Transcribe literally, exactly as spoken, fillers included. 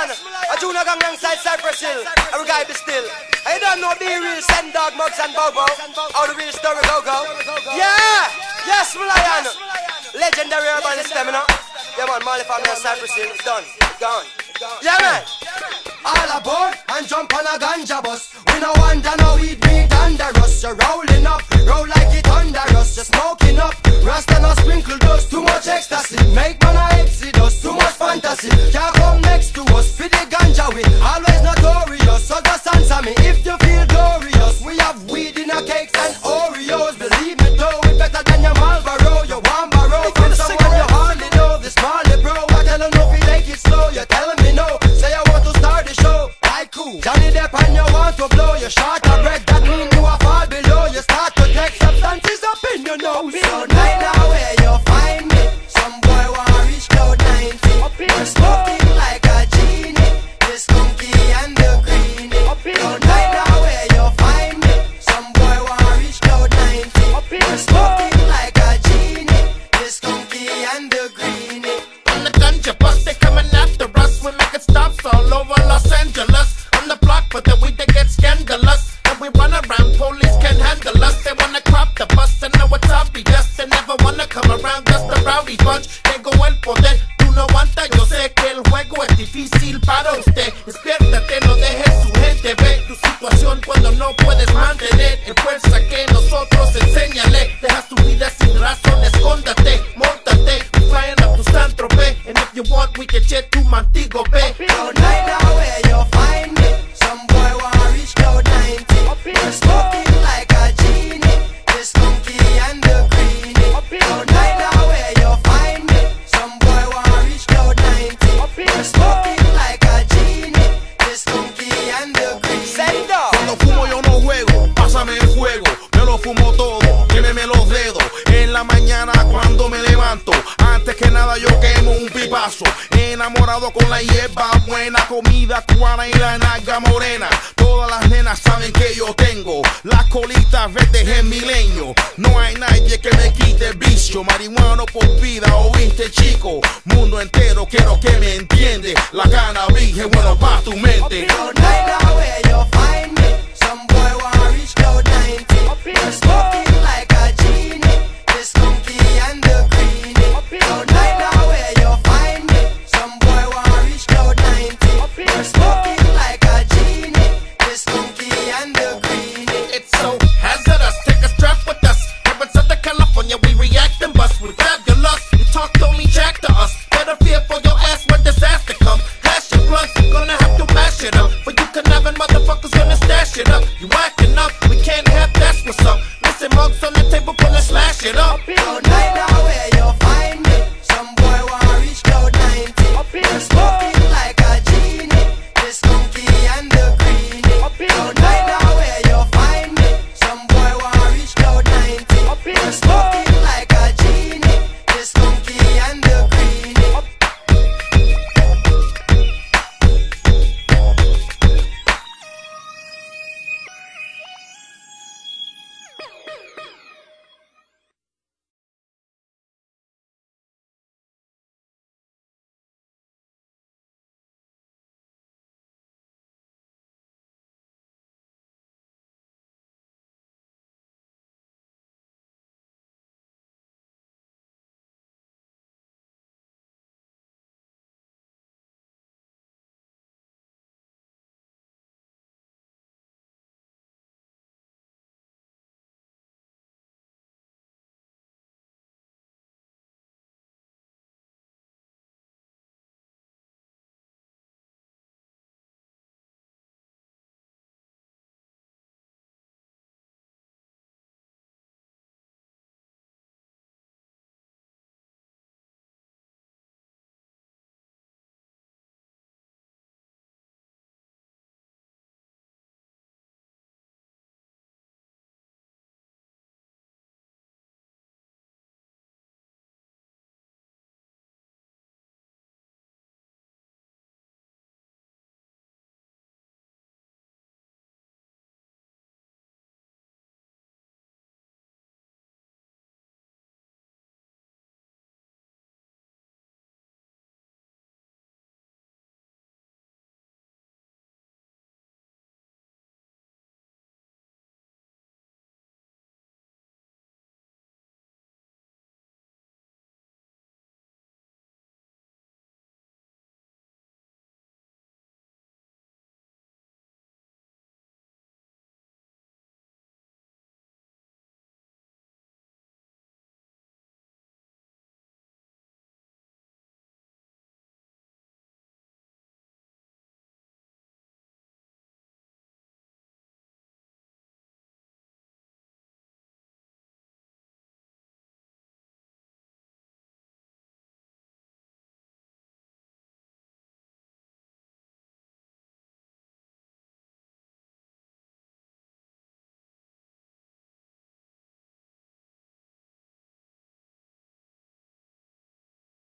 Malayan, a junior gang alongside Cypress Hill, and we gotta be still. I don't know the real Send Dog, Mugs and Bobo, or the real story go-go. Yeah, yes Malayan, legendary urban stamina. Yeah man, Mali family and Cypress Hill, it's done, it's gone. Yeah man. All aboard and jump on a ganja bus. We no want no weed, weed under us. You're rolling up, roll like it under us. You're smoking up, Rasta no sprinkle dust. Too much ecstasy, make man a exodus. Too much fantasy, can't come next to us. For the ganja we always notorious. So just answer me if you feel glorious. We have weed in our cakes and Oreos. Believe me though, we better than your Marlboro. You want borrow from someone you hardly know. This Marley bro, I tell them no, if you take it slow. You're telling me no, say I want to start the show. I cool, Johnny Depp and you want to blow. You're short of bread, that mean you are fall below. You start to take substances up in your nose. So right now where you find me, some boy wanna reach cloud ninety. We're smoking like a genie, the skunky and the greenie. So right now where you find me, some boy wanna reach cloud ninety. We're smoking like a genie, the skunky and the greenie. On the ganja bus, they coming after us. We're making stops all over Los Angeles. On the block, but then we they get scandalous. And we run around, police can't handle us. They wanna crop the bus and know what's obvious. They never wanna come around, just a rowdy bunch. Tengo el poder, tú no aguantas. Yo sé que el juego es difícil para usted. Despiértate, no dejes su gente ver tu situación cuando no puedes mantener. En fuerza que nosotros enséñale. Deja tu vida sin razón, escóndate, móntate. We flying up to San Tropez. And if you want, we can jet to Montego Bay. So right now where you find me, some boy wanna reach cloud ninety. We're smoking like a genie, the skunky and the greenie. So right now where you find me, some boy wanna reach cloud ninety. We're smoking like a genie, the skunky and the greenie. Send up. Cuando fumo yo no juego, pásame el fuego. Me lo fumo todo, quémeme los dedos. En la mañana cuando me levanto, antes que nada yo quemo un pipazo. Enamorado con la hierba buena, comida cubana y la naga morena. Todas las nenas saben que yo tengo las colitas verdes en milenio. No hay nadie que me quite el vicio. Marihuana por vida, oíste chico. Mundo entero quiero que me entiende. La cannabis es bueno pa' tu mente. So right now where you find